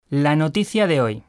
La noticia de hoy.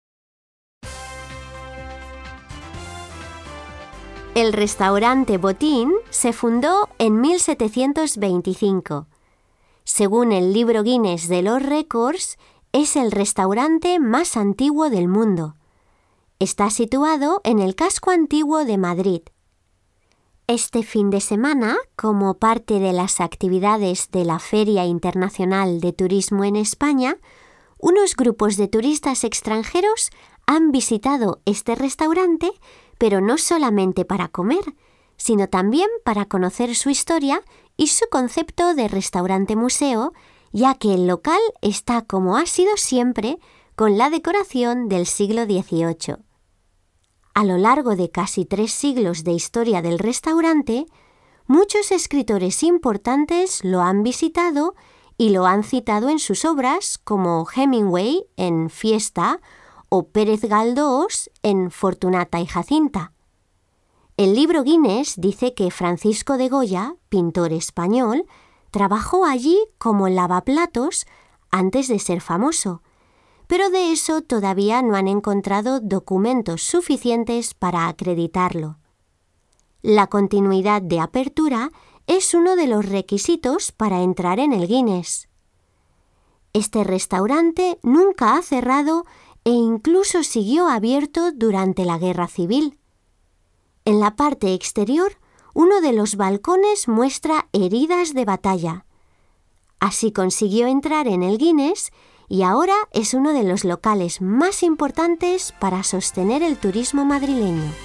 El restaurante Botín se fundó en 1725. Según el libro Guinness de los récords, es el restaurante más antiguo del mundo. Está situado en el casco antiguo de Madrid. Este fin de semana, como parte de las actividades de la Feria Internacional de Turismo en España, unos grupos de turistas extranjeros han visitado este restaurante, pero no solamente para comer, sino también para conocer su historia y su concepto de restaurante-museo, ya que el local está como ha sido siempre, con la decoración del siglo XVIII. A lo largo de casi 3 siglos de historia del restaurante, muchos escritores importantes lo han visitado y lo han citado en sus obras, como Hemingway en Fiesta o Pérez Galdós en Fortunata y Jacinta. El libro Guinness dice que Francisco de Goya, pintor español, trabajó allí como lavaplatos antes de ser famoso, pero de eso todavía no han encontrado documentos suficientes para acreditarlo. La continuidad de apertura es uno de los requisitos para entrar en el Guinness. Este restaurante nunca ha cerrado e incluso siguió abierto durante la Guerra Civil. En la parte exterior, uno de los balcones muestra heridas de batalla. Así consiguió entrar en el Guinness y ahora es uno de los locales más importantes para sostener el turismo madrileño.